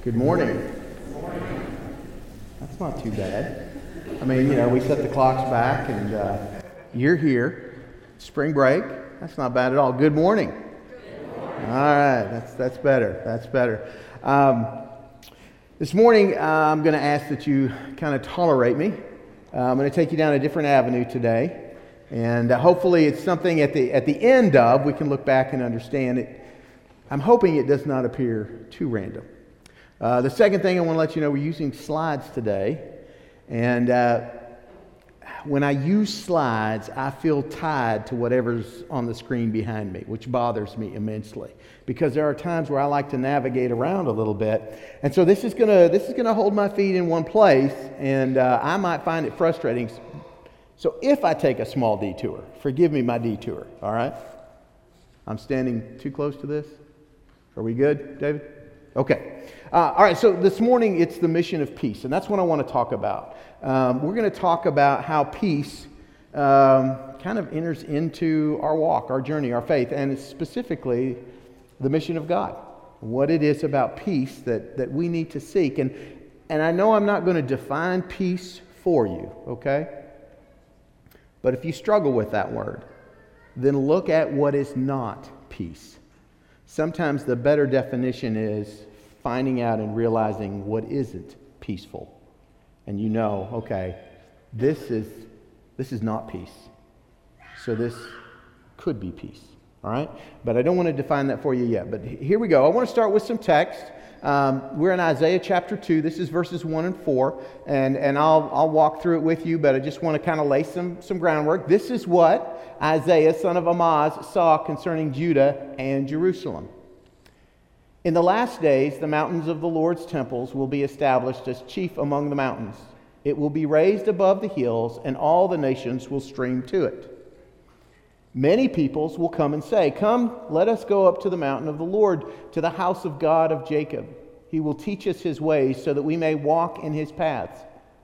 Good morning. That's not too bad. I mean, we set the clocks back and you're here. Spring break. That's not bad at all. Good morning. All right. That's better. That's better. This morning, I'm going to ask that you kind of tolerate me. I'm going to take you down a different avenue today. And hopefully it's something at the end of we can look back and understand it. I'm hoping it does not appear too random. The second thing I want to let you know, we're using slides today. And when I use slides, I feel tied to whatever's on the screen behind me, which bothers me immensely. Because there are times where I like to navigate around a little bit. And so this is gonna hold my feet in one place, and I might find it frustrating. So if I take a small detour, forgive me my detour, all right? I'm standing too close to this? Are we good, David? Okay. All right, so this morning it's the mission of peace, and that's what I want to talk about. We're going to talk about how peace kind of enters into our walk, our journey, our faith, and it's specifically the mission of God. What it is about peace that we need to seek. And I know I'm not going to define peace for you, okay? But if you struggle with that word, then look at what is not peace. Sometimes the better definition is finding out and realizing what isn't peaceful. And okay, this is not peace. So this could be peace. All right? But I don't want to define that for you yet. But here we go. I want to start with some text. We're in Isaiah chapter 2. This is verses 1 and 4. And I'll walk through it with you, but I just want to kind of lay some groundwork. This is what Isaiah, son of Amoz, saw concerning Judah and Jerusalem. In the last days, the mountains of the Lord's temples will be established as chief among the mountains. It will be raised above the hills, and all the nations will stream to it. Many peoples will come and say, "Come, let us go up to the mountain of the Lord, to the house of God of Jacob. He will teach us his ways so that we may walk in his paths.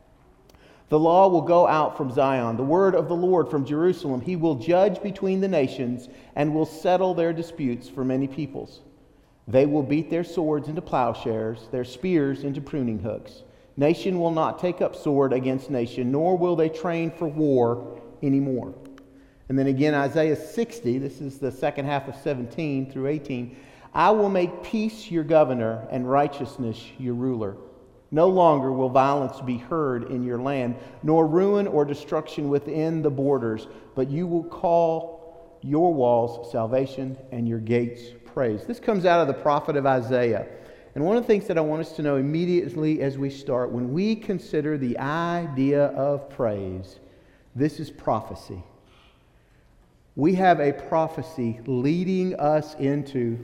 The law will go out from Zion, the word of the Lord from Jerusalem. He will judge between the nations and will settle their disputes for many peoples. They will beat their swords into plowshares, their spears into pruning hooks. Nation will not take up sword against nation, nor will they train for war anymore." And then again, Isaiah 60, this is the second half of 17 through 18. "I will make peace your governor and righteousness your ruler. No longer will violence be heard in your land, nor ruin or destruction within the borders, but you will call your walls salvation and your gates praise." This comes out of the prophet of Isaiah. And one of the things that I want us to know immediately as we start, when we consider the idea of praise, this is prophecy. We have a prophecy leading us into,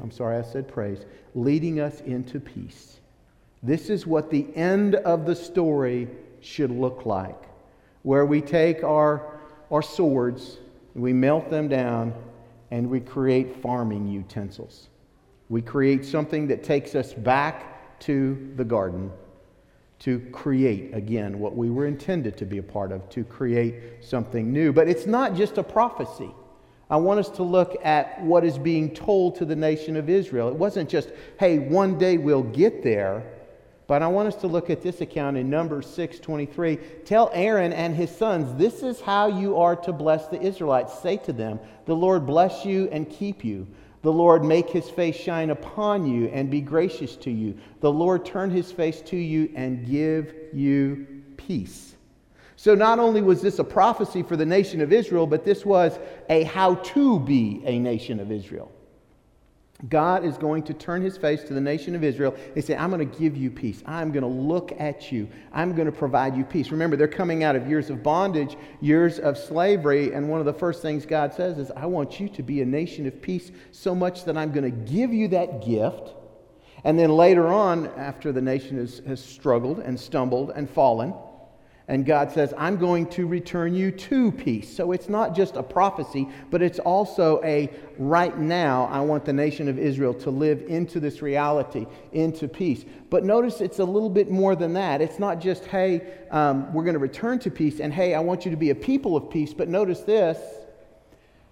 leading us into peace. This is what the end of the story should look like, where we take our swords, we melt them down, and we create farming utensils. We create something that takes us back to the garden to create, again, what we were intended to be a part of, to create something new. But it's not just a prophecy. I want us to look at what is being told to the nation of Israel. It wasn't just, hey, one day we'll get there. But I want us to look at this account in Numbers 6:23. "Tell Aaron and his sons, this is how you are to bless the Israelites. Say to them, the Lord bless you and keep you. The Lord make his face shine upon you and be gracious to you. The Lord turn his face to you and give you peace." So not only was this a prophecy for the nation of Israel, but this was a how to be a nation of Israel. God is going to turn his face to the nation of Israel and say, "I'm going to give you peace. I'm going to look at you. I'm going to provide you peace." Remember, they're coming out of years of bondage, years of slavery, and one of the first things God says is, "I want you to be a nation of peace so much that I'm going to give you that gift." And then later on, after the nation has struggled and stumbled and fallen, and God says, "I'm going to return you to peace." So it's not just a prophecy, but it's also a right now, I want the nation of Israel to live into this reality, into peace. But notice it's a little bit more than that. It's not just, hey, we're going to return to peace, and hey, I want you to be a people of peace. But notice this,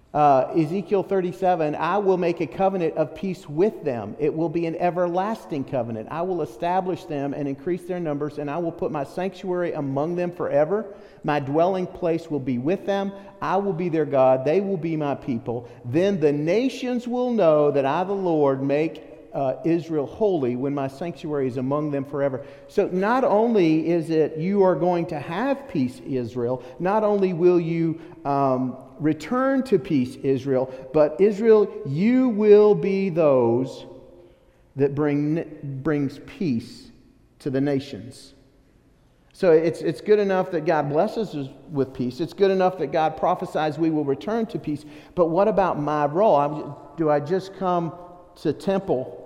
Ezekiel 37, I will make a covenant of peace with them. It will be an everlasting covenant. I will establish them and increase their numbers, and I will put my sanctuary among them forever. My dwelling place will be with them. I will be their God. They will be my people. Then the nations will know that I, the Lord, make Israel holy when my sanctuary is among them forever. So not only is it you are going to have peace, Israel, not only will you return to peace, Israel, but Israel, you will be those that brings peace to the nations. So it's good enough that God blesses us with peace. It's good enough that God prophesies we will return to peace. But what about my role? Do I just come to temple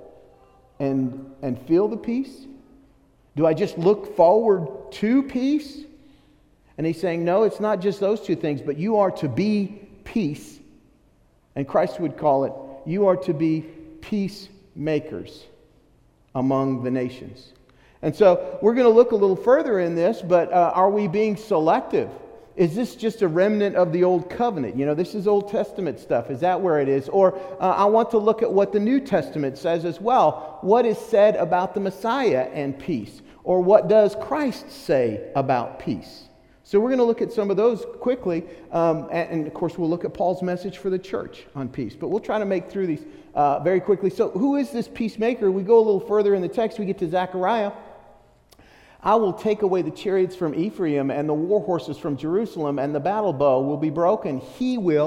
and feel the peace? Do I just look forward to peace? And he's saying, no, it's not just those two things, but you are to be peace. And Christ would call it, you are to be peacemakers among the nations. And so we're going to look a little further in this, but are we being selective? Is this just a remnant of the Old Covenant? You know, this is Old Testament stuff. Is that where it is? Or I want to look at what the New Testament says as well. What is said about the Messiah and peace? Or what does Christ say about peace? So we're going to look at some of those quickly. And of course, we'll look at Paul's message for the church on peace. But we'll try to make through these very quickly. So who is this peacemaker? We go a little further in the text. We get to Zechariah. I will take away the chariots from Ephraim and the war horses from Jerusalem, and the battle bow will be broken. He will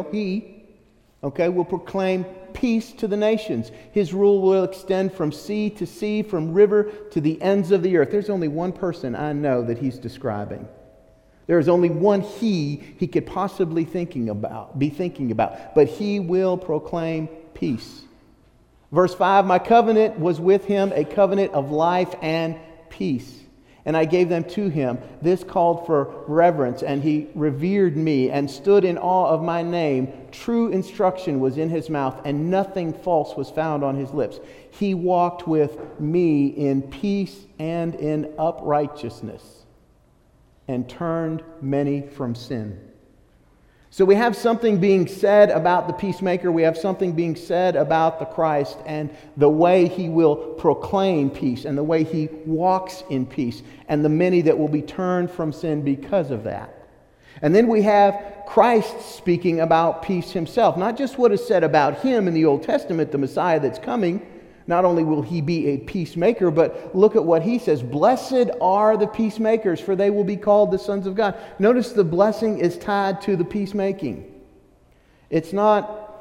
proclaim peace to the nations. His rule will extend from sea to sea, from river to the ends of the earth. There's only one person I know that he's describing. There is only one he could possibly be thinking about, but he will proclaim peace. Verse 5, my covenant was with him, a covenant of life and peace. And I gave them to him. This called for reverence, and he revered me and stood in awe of my name. True instruction was in his mouth, and nothing false was found on his lips. He walked with me in peace and in uprightness, and turned many from sin. So we have something being said about the peacemaker. We have something being said about the Christ and the way he will proclaim peace and the way he walks in peace and the many that will be turned from sin because of that. And then we have Christ speaking about peace himself. Not just what is said about him in the Old Testament, the Messiah that's coming. Not only will he be a peacemaker, but look at what he says. Blessed are the peacemakers, for they will be called the sons of God. Notice the blessing is tied to the peacemaking. It's not,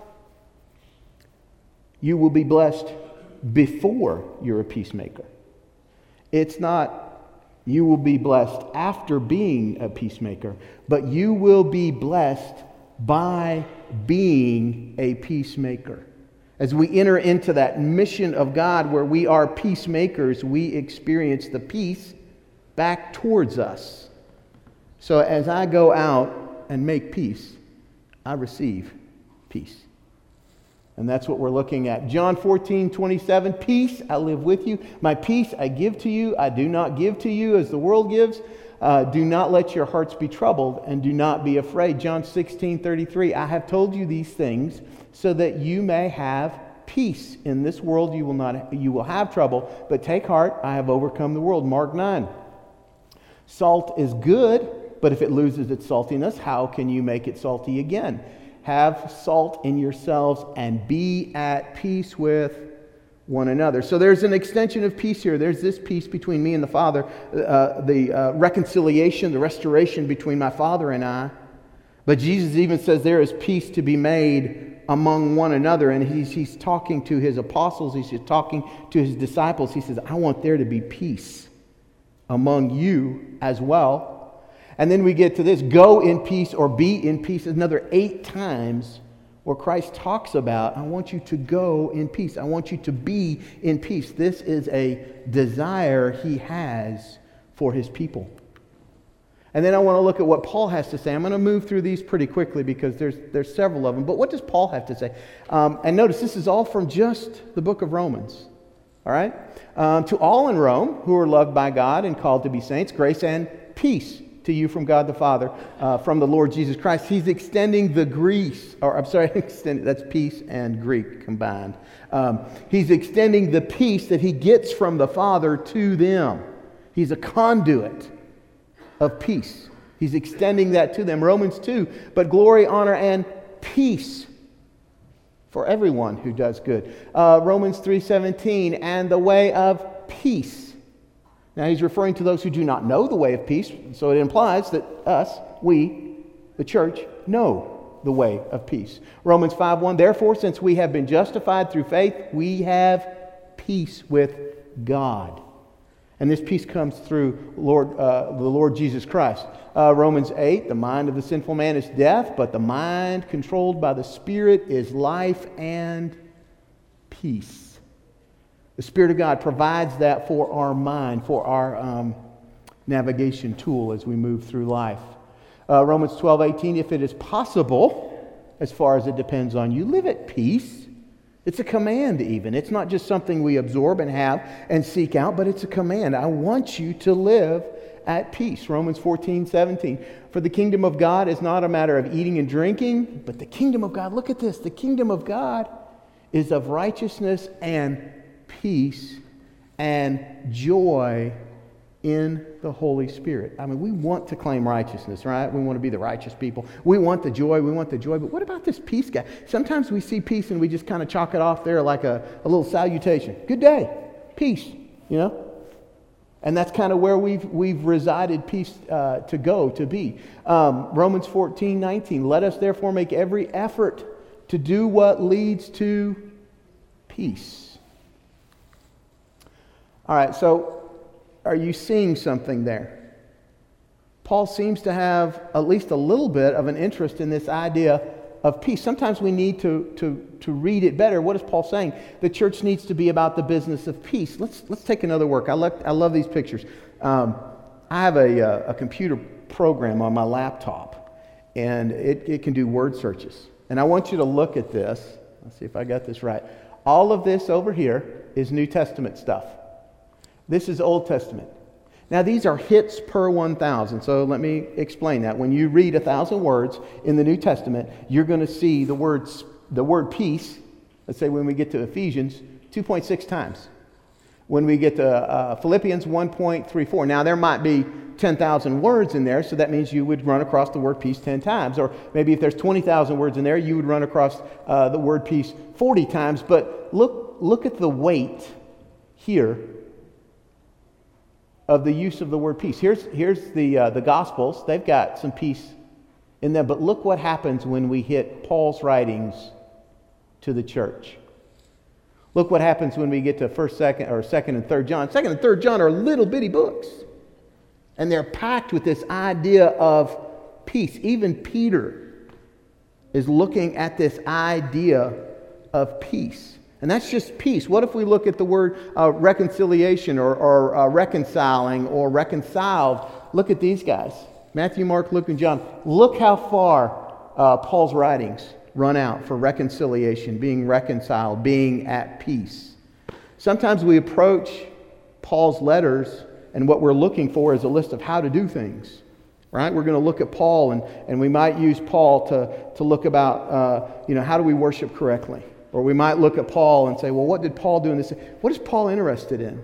you will be blessed before you're a peacemaker. It's not, you will be blessed after being a peacemaker. But you will be blessed by being a peacemaker. As we enter into that mission of God where we are peacemakers, we experience the peace back towards us. So as I go out and make peace, I receive peace. And that's what we're looking at. John 14:27, peace I live with you. My peace I give to you. I do not give to you as the world gives. Do not let your hearts be troubled, and do not be afraid. John 16:33, I have told you these things so that you may have peace. In this world you will have trouble, but take heart, I have overcome the world. Mark 9. Salt is good, but if it loses its saltiness, how can you make it salty again? Have salt in yourselves and be at peace with one another. So there's an extension of peace here. There's this peace between me and the Father, the reconciliation, the restoration between my Father and I. But Jesus even says there is peace to be made among one another. And he's talking to his apostles. He's talking to his disciples. He says, I want there to be peace among you as well. And then we get to this, go in peace or be in peace. Another 8 times where Christ talks about, I want you to go in peace. I want you to be in peace. This is a desire he has for his people. And then I want to look at what Paul has to say. I'm going to move through these pretty quickly because there's several of them. But what does Paul have to say? And notice, this is all from just the book of Romans. All right? To all in Rome who are loved by God and called to be saints, grace and peace to you from God the Father, from the Lord Jesus Christ. He's extending the grace, that's peace and Greek combined. He's extending the peace that he gets from the Father to them. He's a conduit of peace. He's extending that to them. Romans 2, but glory, honor, and peace for everyone who does good. Romans 3:17, and the way of peace. Now he's referring to those who do not know the way of peace, so it implies that we, the church, know the way of peace. Romans 5:1, therefore, since we have been justified through faith, we have peace with God. And this peace comes through the Lord Jesus Christ. Romans 8, the mind of the sinful man is death, but the mind controlled by the Spirit is life and peace. The Spirit of God provides that for our mind, for our navigation tool as we move through life. Romans 12:18, if it is possible, as far as it depends on you, live at peace. It's a command even. It's not just something we absorb and have and seek out, but it's a command. I want you to live at peace. Romans 14:17. For the kingdom of God is not a matter of eating and drinking, but the kingdom of God, look at this, the kingdom of God is of righteousness and peace and joy in the Holy Spirit. I mean, we want to claim righteousness, right? We want to be the righteous people. We want the joy, but what about this peace guy? Sometimes we see peace and we just kind of chalk it off there like a little salutation. Good day, peace, you know? And that's kind of where we've resided peace to be. Romans 14:19, let us therefore make every effort to do what leads to peace. All right, so are you seeing something there? Paul seems to have at least a little bit of an interest in this idea of peace. Sometimes we need to read it better. What is Paul saying? The church needs to be about the business of peace. Let's take another work. I love these pictures. I have a computer program on my laptop, and it can do word searches. And I want you to look at this. Let's see if I got this right. All of this over here is New Testament stuff. This is Old Testament. Now, these are hits per 1,000. So let me explain that. When you read 1,000 words in the New Testament, you're going to see the word peace, let's say when we get to Ephesians, 2.6 times. When we get to Philippians, 1.34. Now, there might be 10,000 words in there, so that means you would run across the word peace 10 times. Or maybe if there's 20,000 words in there, you would run across the word peace 40 times. But look at the weight here of the use of the word peace. Here's the Gospels. They've got some peace in them. But look what happens when we hit Paul's writings to the church. Look what happens when we get to 2nd and 3rd John. 2nd and 3rd John are little bitty books. And they're packed with this idea of peace. Even Peter is looking at this idea of peace. And that's just peace. What if we look at the word reconciliation or reconciling or reconciled? Look at these guys. Matthew, Mark, Luke, and John. Look how far Paul's writings run out for reconciliation, being reconciled, being at peace. Sometimes we approach Paul's letters and what we're looking for is a list of how to do things. Right? We're going to look at Paul and we might use Paul to look about how do we worship correctly? Or we might look at Paul and say, well, what did Paul do in this? What is Paul interested in?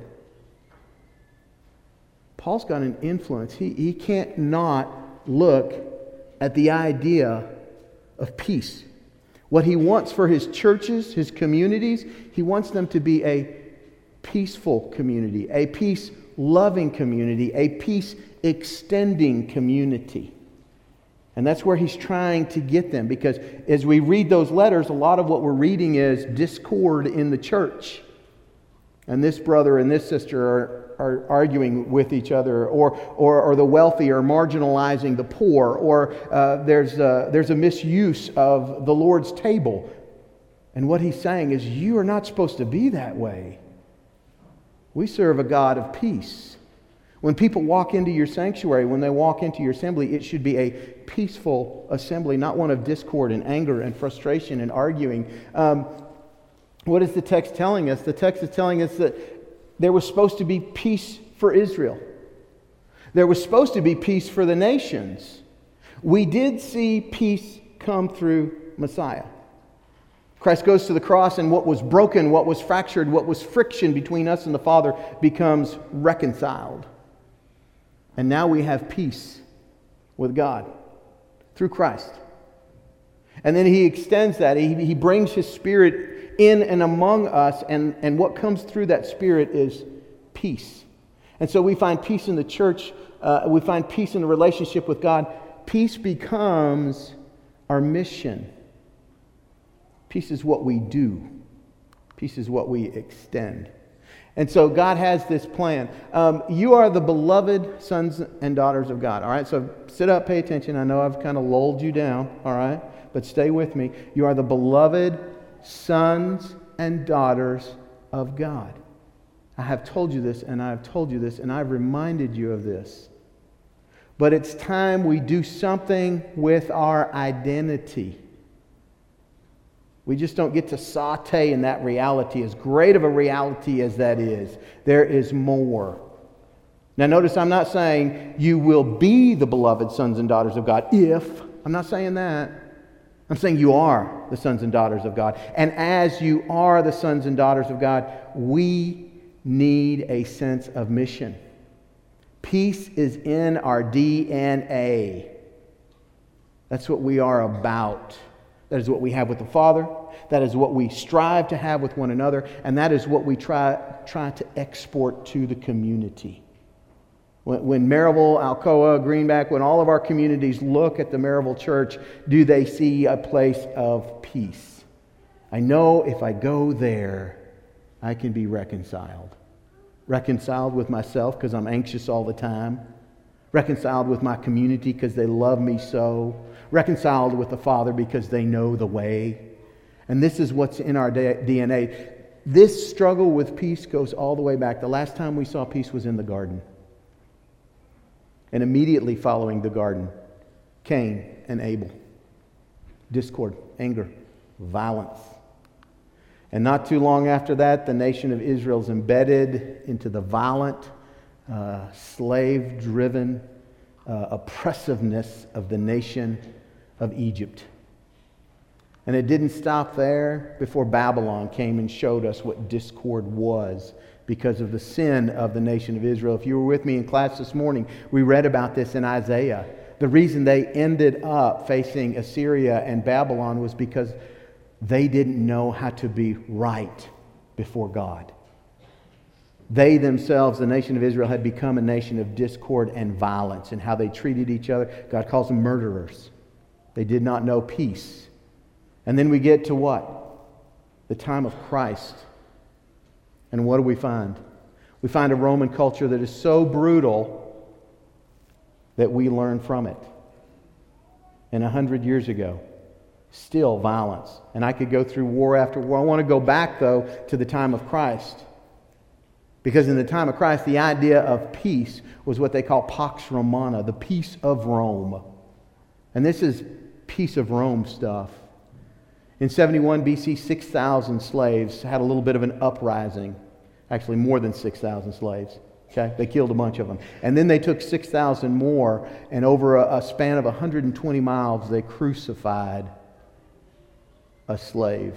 Paul's got an influence. He can't not look at the idea of peace. What he wants for his churches, his communities, he wants them to be a peaceful community, a peace-loving community, a peace-extending community. And that's where he's trying to get them, because as we read those letters, a lot of what we're reading is discord in the church. And this brother and this sister are arguing with each other, or the wealthy are marginalizing the poor, or there's a misuse of the Lord's table. And what he's saying is, you are not supposed to be that way. We serve a God of peace. When people walk into your sanctuary, when they walk into your assembly, it should be a peaceful assembly, not one of discord and anger and frustration and arguing. What is the text telling us? The text is telling us that there was supposed to be peace for Israel. There was supposed to be peace for the nations. We did see peace come through Messiah. Christ goes to the cross, and what was broken, what was fractured, what was friction between us and the Father becomes reconciled. And now we have peace with God through Christ. And then He extends that. He brings His Spirit in and among us, and what comes through that Spirit is peace. And so we find peace in the church. We find peace in the relationship with God. Peace becomes our mission. Peace is what we do. Peace is what we extend. And so God has this plan. You are the beloved sons and daughters of God. All right, so sit up, pay attention. I know I've kind of lulled you down, all right? But stay with me. You are the beloved sons and daughters of God. I have told you this, and I have told you this, and I've reminded you of this. But it's time we do something with our identity. We just don't get to saute in that reality. As great of a reality as that is, there is more. Now notice I'm not saying you will be the beloved sons and daughters of God if. I'm not saying that. I'm saying you are the sons and daughters of God. And as you are the sons and daughters of God, we need a sense of mission. Peace is in our DNA. That's what we are about. That is what we have with the Father. That is what we strive to have with one another. And that is what we try to export to the community. When Maryville, Alcoa, Greenback, when all of our communities look at the Maryville Church, do they see a place of peace? I know if I go there, I can be reconciled. Reconciled with myself because I'm anxious all the time. Reconciled with my community because they love me so. Reconciled with the Father because they know the way. And this is what's in our DNA. This struggle with peace goes all the way back. The last time we saw peace was in the garden. And immediately following the garden, Cain and Abel. Discord, anger, violence. And not too long after that, the nation of Israel is embedded into the violent, slave-driven oppressiveness of the nation of Egypt. And it didn't stop there before Babylon came and showed us what discord was because of the sin of the nation of Israel. If you were with me in class this morning, we read about this in Isaiah. The reason they ended up facing Assyria and Babylon was because they didn't know how to be right before God. They themselves, the nation of Israel, had become a nation of discord and violence in how they treated each other. God calls them murderers. They did not know peace. And then we get to what? The time of Christ. And what do we find? We find a Roman culture that is so brutal that we learn from it. And 100 years ago, still violence. And I could go through war after war. I want to go back, though, to the time of Christ. Because in the time of Christ, the idea of peace was what they call Pax Romana, the peace of Rome. And this is peace of Rome stuff. In 71 BC, 6,000 slaves had a little bit of an uprising. Actually, more than 6,000 slaves. Okay? They killed a bunch of them. And then they took 6,000 more, and over a span of 120 miles, they crucified a slave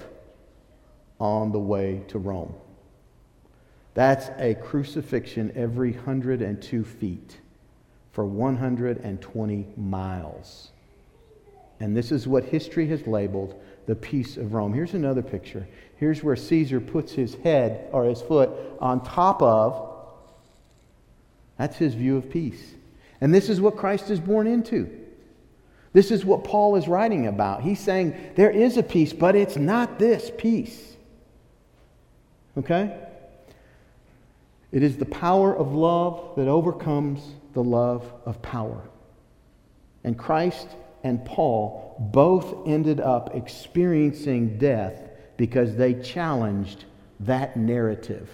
on the way to Rome. That's a crucifixion every 102 feet for 120 miles. And this is what history has labeled the peace of Rome. Here's another picture. Here's where Caesar puts his head or his foot on top of. That's his view of peace. And this is what Christ is born into. This is what Paul is writing about. He's saying there is a peace, but it's not this peace. Okay? It is the power of love that overcomes the love of power. And Christ and Paul both ended up experiencing death because they challenged that narrative.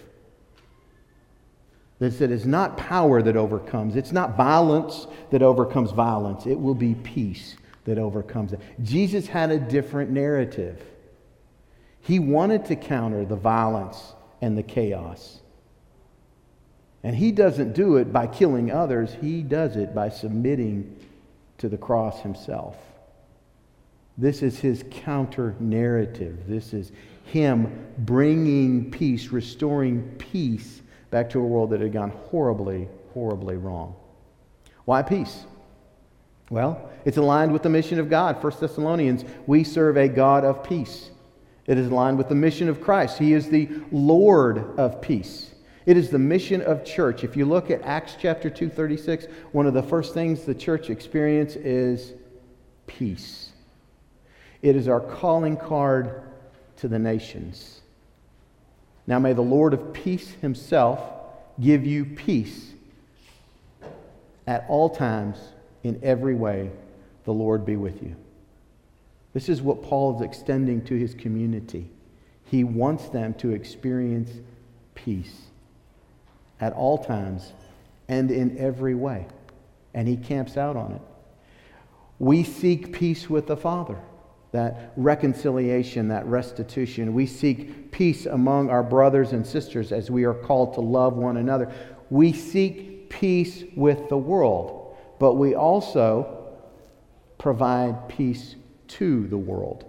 That said, it's not power that overcomes. It's not violence that overcomes violence. It will be peace that overcomes it. Jesus had a different narrative. He wanted to counter the violence and the chaos. And He doesn't do it by killing others. He does it by submitting to the cross Himself. This is His counter-narrative. This is Him bringing peace, restoring peace back to a world that had gone horribly, horribly wrong. Why peace? Well, it's aligned with the mission of God. 1 Thessalonians, we serve a God of peace. It is aligned with the mission of Christ. He is the Lord of peace. It is the mission of church. If you look at Acts chapter 2:36, one of the first things the church experiences is peace. It is our calling card to the nations. Now may the Lord of peace Himself give you peace at all times, in every way. The Lord be with you. This is what Paul is extending to his community. He wants them to experience peace at all times and in every way. And he camps out on it. We seek peace with the Father, that reconciliation, that restitution. We seek peace among our brothers and sisters as we are called to love one another. We seek peace with the world, but we also provide peace to the world.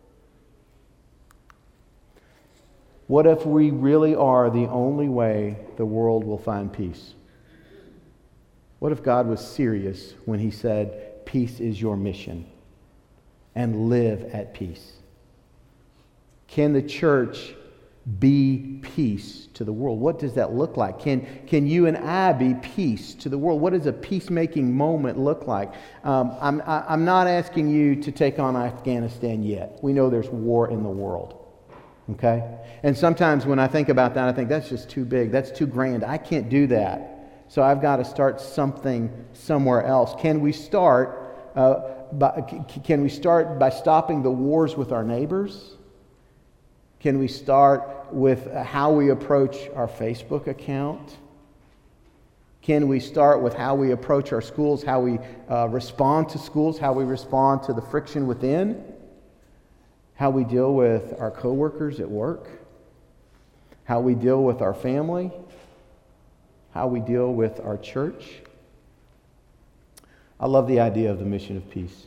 What if we really are the only way the world will find peace? What if God was serious when He said, peace is your mission, and live at peace? Can the church be peace to the world? What does that look like? Can you and I be peace to the world? What does a peacemaking moment look like? I'm not asking you to take on Afghanistan yet. We know there's war in the world. Okay? And sometimes when I think about that, I think that's just too big. That's too grand. I can't do that. So I've got to start something somewhere else. Can we start by stopping the wars with our neighbors? Can we start with how we approach our Facebook account? Can we start with how we approach our schools, how we respond to schools, how we respond to the friction within, how we deal with our coworkers at work, how we deal with our family, how we deal with our church? I love the idea of the mission of peace.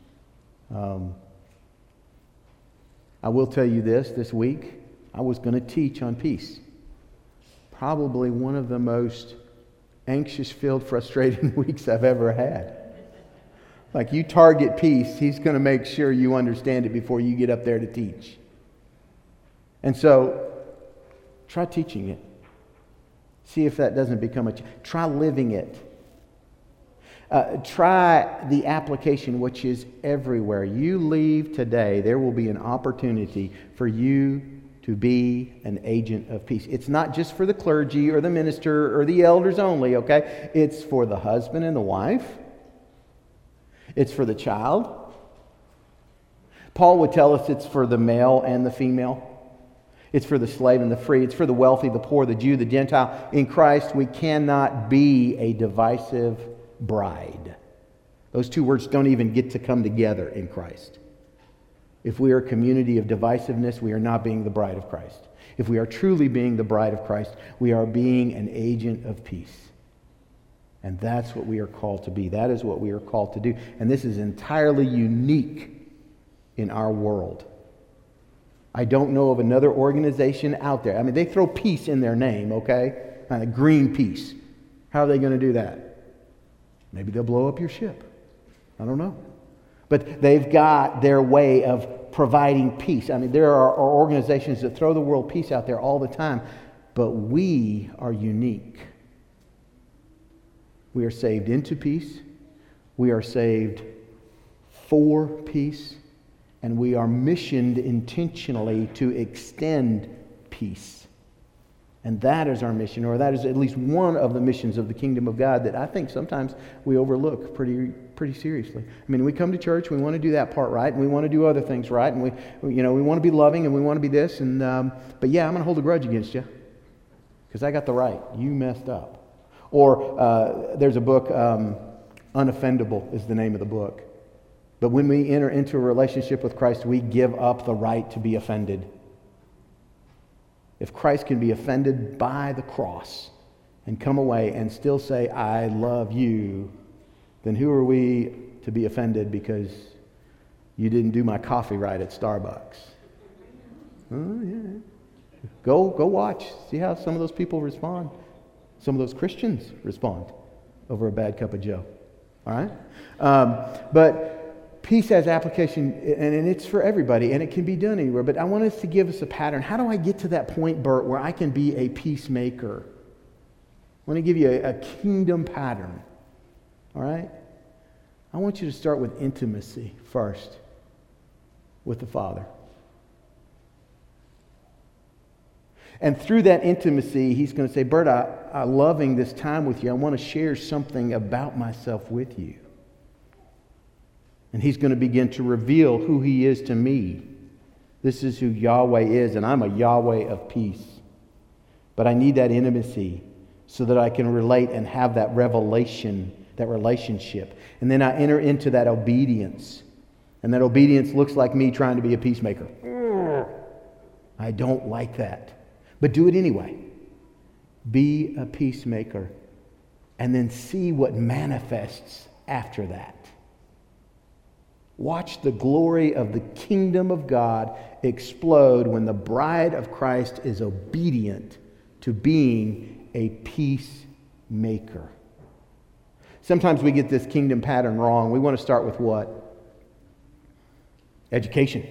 I will tell you this week, I was going to teach on peace. Probably one of the most anxious-filled, frustrating weeks I've ever had. Like, you target peace, He's going to make sure you understand it before you get up there to teach. And so, try teaching it. See if that doesn't become try living it. Try the application, which is everywhere. You leave today, there will be an opportunity for you to be an agent of peace. It's not just for the clergy or the minister or the elders only, okay? It's for the husband and the wife. It's for the child. Paul would tell us it's for the male and the female. It's for the slave and the free. It's for the wealthy, the poor, the Jew, the Gentile. In Christ, we cannot be a divisive bride. Those two words don't even get to come together in Christ. If we are a community of divisiveness, we are not being the bride of Christ. If we are truly being the bride of Christ, we are being an agent of peace. And that's what we are called to be. That is what we are called to do. And this is entirely unique in our world. I don't know of another organization out there. I mean, they throw peace in their name, okay? Kind of Greenpeace. How are they going to do that? Maybe they'll blow up your ship. I don't know. But they've got their way of providing peace. I mean, there are organizations that throw the world peace out there all the time. But we are unique. We are saved into peace. We are saved for peace. And we are missioned intentionally to extend peace. And that is our mission, or that is at least one of the missions of the kingdom of God that I think sometimes we overlook pretty seriously. I mean, we come to church, we want to do that part right, and we want to do other things right, and we want to be loving, and we want to be this, and but yeah, I'm going to hold a grudge against you because I got the right. You messed up. Or there's a book, Unoffendable is the name of the book. But when we enter into a relationship with Christ, we give up the right to be offended. If Christ can be offended by the cross and come away and still say, I love you, then who are we to be offended because you didn't do my coffee right at Starbucks? Oh, yeah. Go watch. See how some of those people respond. Some of those Christians respond over a bad cup of joe. All right? But peace has application, and it's for everybody, and it can be done anywhere. But I want us to give us a pattern. How do I get to that point, Bert, where I can be a peacemaker? I want to give you a kingdom pattern. All right? I want you to start with intimacy first with the Father. And through that intimacy, he's going to say, Bert, I'm loving this time with you. I want to share something about myself with you. And he's going to begin to reveal who he is to me. This is who Yahweh is, and I'm a Yahweh of peace. But I need that intimacy so that I can relate and have that revelation, that relationship. And then I enter into that obedience. And that obedience looks like me trying to be a peacemaker. I don't like that. But do it anyway. Be a peacemaker. And then see what manifests after that. Watch the glory of the kingdom of God explode when the bride of Christ is obedient to being a peacemaker. Sometimes we get this kingdom pattern wrong. We want to start with what? Education.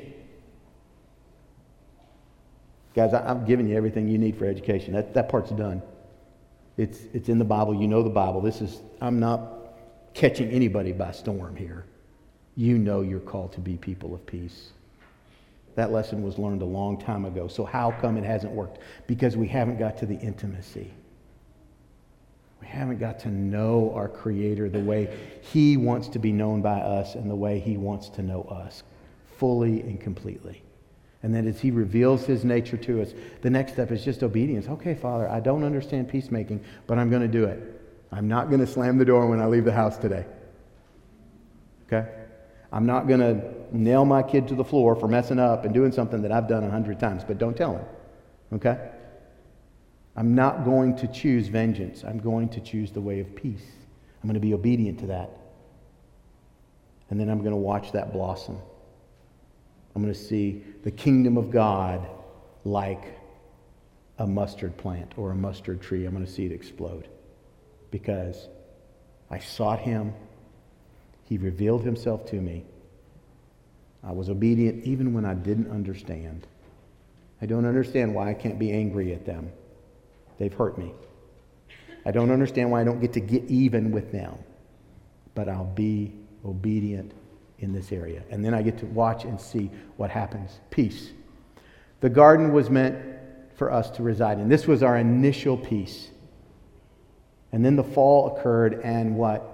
Guys, I've given you everything you need for education. That part's done. It's in the Bible. You know the Bible. I'm not catching anybody by storm here. You know you're called to be people of peace. That lesson was learned a long time ago. So how come it hasn't worked? Because we haven't got to the intimacy. We haven't got to know our Creator the way He wants to be known by us and the way He wants to know us fully and completely. And then as He reveals His nature to us, the next step is just obedience. Okay, Father, I don't understand peacemaking, but I'm going to do it. I'm not going to slam the door when I leave the house today. Okay? I'm not going to nail my kid to the floor for messing up and doing something that I've done 100 times, but don't tell him. Okay? I'm not going to choose vengeance. I'm going to choose the way of peace. I'm going to be obedient to that. And then I'm going to watch that blossom. I'm going to see the kingdom of God like a mustard plant or a mustard tree. I'm going to see it explode because I sought Him. He revealed Himself to me. I was obedient even when I didn't understand. I don't understand why I can't be angry at them. They've hurt me. I don't understand why I don't get to get even with them. But I'll be obedient in this area. And then I get to watch and see what happens. Peace. The garden was meant for us to reside in. This was our initial peace. And then the fall occurred, and what?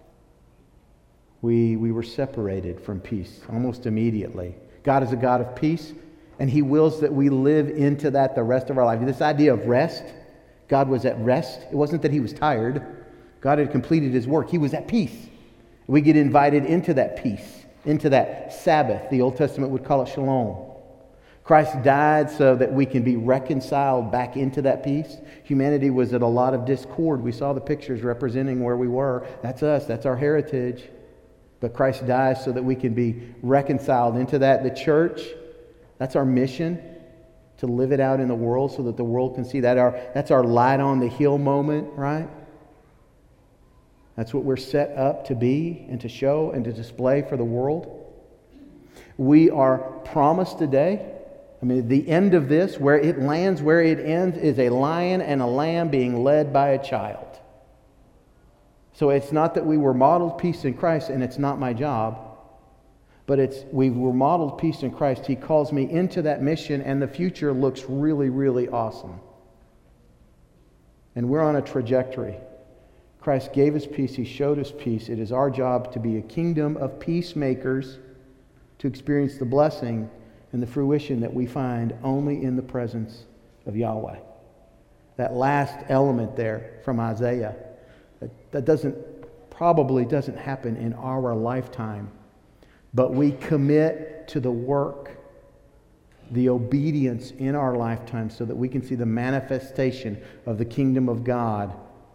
We were separated from peace almost immediately. God is a God of peace, and He wills that we live into that the rest of our life. This idea of rest, God was at rest. It wasn't that He was tired. God had completed His work. He was at peace. We get invited into that peace, into that Sabbath. The Old Testament would call it shalom. Christ died so that we can be reconciled back into that peace. Humanity was at a lot of discord. We saw the pictures representing where we were. That's us. That's our heritage. But Christ dies so that we can be reconciled into that. The church, that's our mission, to live it out in the world so that the world can see that. That's our light on the hill moment, right? That's what we're set up to be and to show and to display for the world. We are promised today, the end of this, where it lands, where it ends, is a lion and a lamb being led by a child. So it's not that we were modeled peace in Christ, and it's not my job, but we were modeled peace in Christ. He calls me into that mission, and the future looks really, really awesome. And we're on a trajectory. Christ gave us peace. He showed us peace. It is our job to be a kingdom of peacemakers, to experience the blessing and the fruition that we find only in the presence of Yahweh. That last element there from Isaiah, that probably doesn't happen in our lifetime, but we commit to the work, the obedience in our lifetime so that we can see the manifestation of the kingdom of God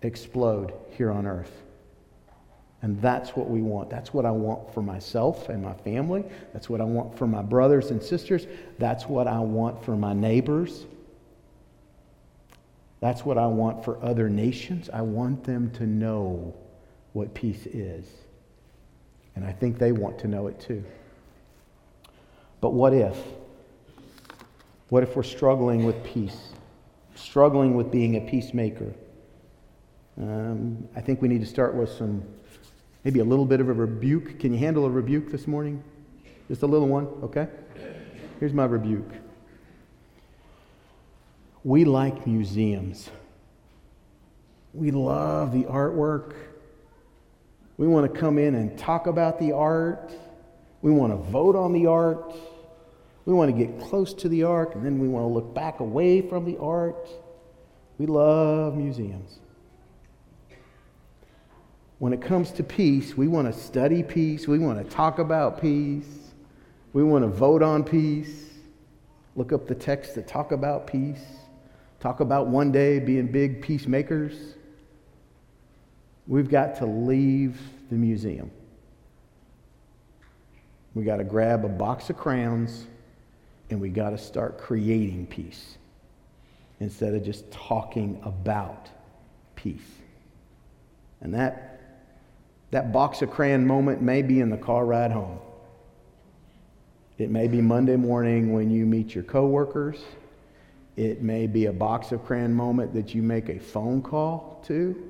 explode here on earth. And that's what we want. That's what I want for myself and my family. That's what I want for my brothers and sisters. That's what I want for my neighbors. That's what I want for other nations. I want them to know what peace is. And I think they want to know it too. But what if? What if we're struggling with peace? Struggling with being a peacemaker? I think we need to start with maybe a little bit of a rebuke. Can you handle a rebuke this morning? Just a little one, okay? Here's my rebuke. We like museums. We love the artwork. We want to come in and talk about the art. We want to vote on the art. We want to get close to the art, and then we want to look back away from the art. We love museums. When it comes to peace, we want to study peace. We want to talk about peace. We want to vote on peace. Look up the texts that talk about peace. Talk about one day being big peacemakers. We've got to leave the museum. We got to grab a box of crayons and we got to start creating peace instead of just talking about peace. And that box of crayon moment may be in the car ride home. It may be Monday morning when you meet your coworkers. It may be a box of crayon moment that you make a phone call to.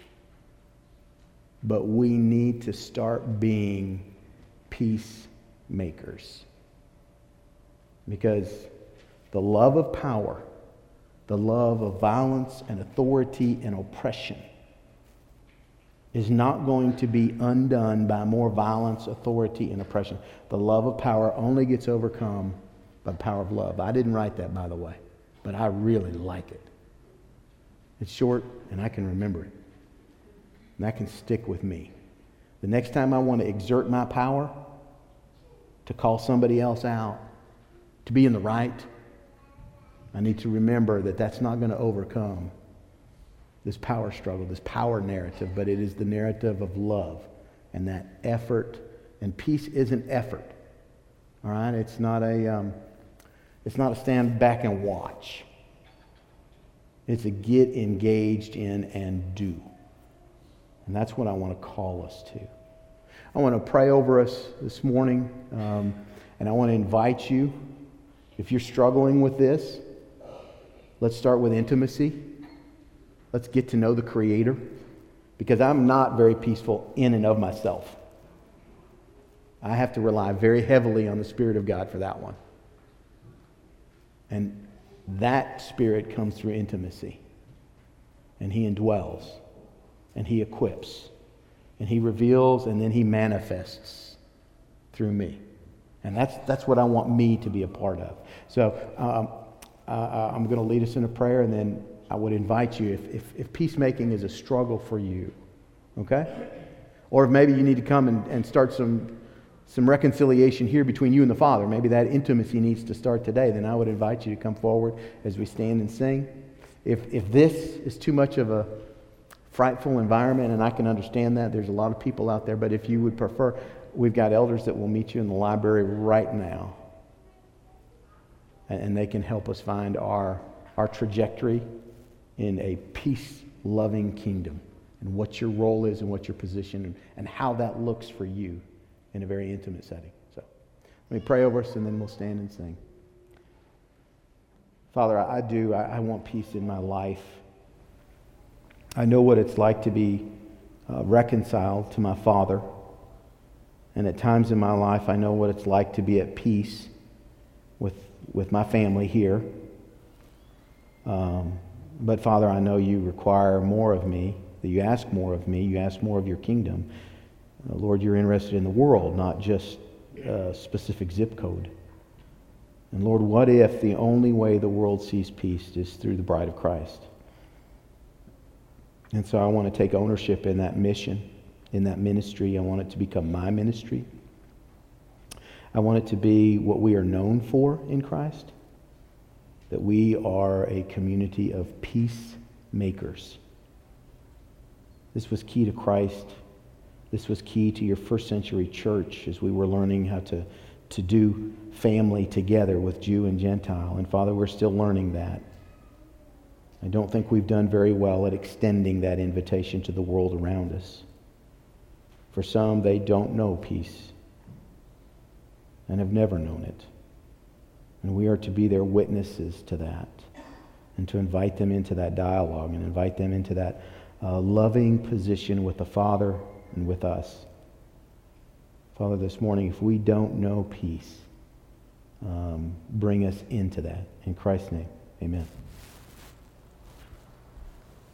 But we need to start being peacemakers. Because the love of power, the love of violence and authority and oppression is not going to be undone by more violence, authority, and oppression. The love of power only gets overcome by the power of love. I didn't write that, by the way, but I really like it. It's short, and I can remember it. And that can stick with me. The next time I want to exert my power to call somebody else out, to be in the right, I need to remember that that's not going to overcome this power struggle, this power narrative, but it is the narrative of love and that effort. And peace is an effort. All right, it's not a stand back and watch. It's a get engaged in and do. And that's what I want to call us to. I want to pray over us this morning, and I want to invite you, if you're struggling with this, let's start with intimacy. Let's get to know the Creator, because I'm not very peaceful in and of myself. I have to rely very heavily on the Spirit of God for that one. And that Spirit comes through intimacy. And He indwells. And He equips. And He reveals, and then He manifests through me. And that's what I want me to be a part of. So I'm going to lead us in a prayer, and then I would invite you, if peacemaking is a struggle for you, okay? Or if maybe you need to come and start some reconciliation here between you and the Father. Maybe that intimacy needs to start today. Then I would invite you to come forward as we stand and sing. If this is too much of a frightful environment, and I can understand that, there's a lot of people out there, but if you would prefer, we've got elders that will meet you in the library right now. And they can help us find our trajectory in a peace-loving kingdom, and what your role is and what your position and how that looks for you in a very intimate setting. So let me pray over us, and then we'll stand and sing. Father, I want peace in my life. I know what it's like to be reconciled to my Father. And at times in my life, I know what it's like to be at peace with my family here. But Father, I know you require more of me, that you ask more of me, you ask more of your kingdom. Lord, you're interested in the world, not just a specific zip code. And Lord, what if the only way the world sees peace is through the bride of Christ? And so I want to take ownership in that mission, in that ministry. I want it to become my ministry. I want it to be what we are known for in Christ, that we are a community of peacemakers. This was key to Christ. This was key to your first century church as we were learning how to do family together with Jew and Gentile. And Father, we're still learning that. I don't think we've done very well at extending that invitation to the world around us. For some, they don't know peace and have never known it. And we are to be their witnesses to that and to invite them into that dialogue and invite them into that loving position with the Father and with us. Father, this morning, if we don't know peace, bring us into that. In Christ's name, amen.